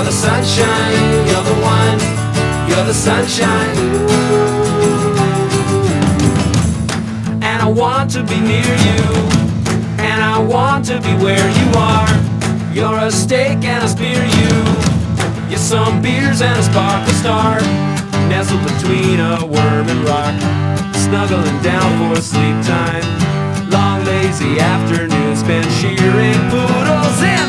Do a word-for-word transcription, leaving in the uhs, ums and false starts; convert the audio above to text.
You're the sunshine, you're the one, you're the sunshine. And I want to be near you, and I want to be where you are. You're a steak and I spear you, you're some beers and a sparkle star. Nestled between a worm and rock, snuggling down for sleep time. Long lazy afternoons spent shearing poodles in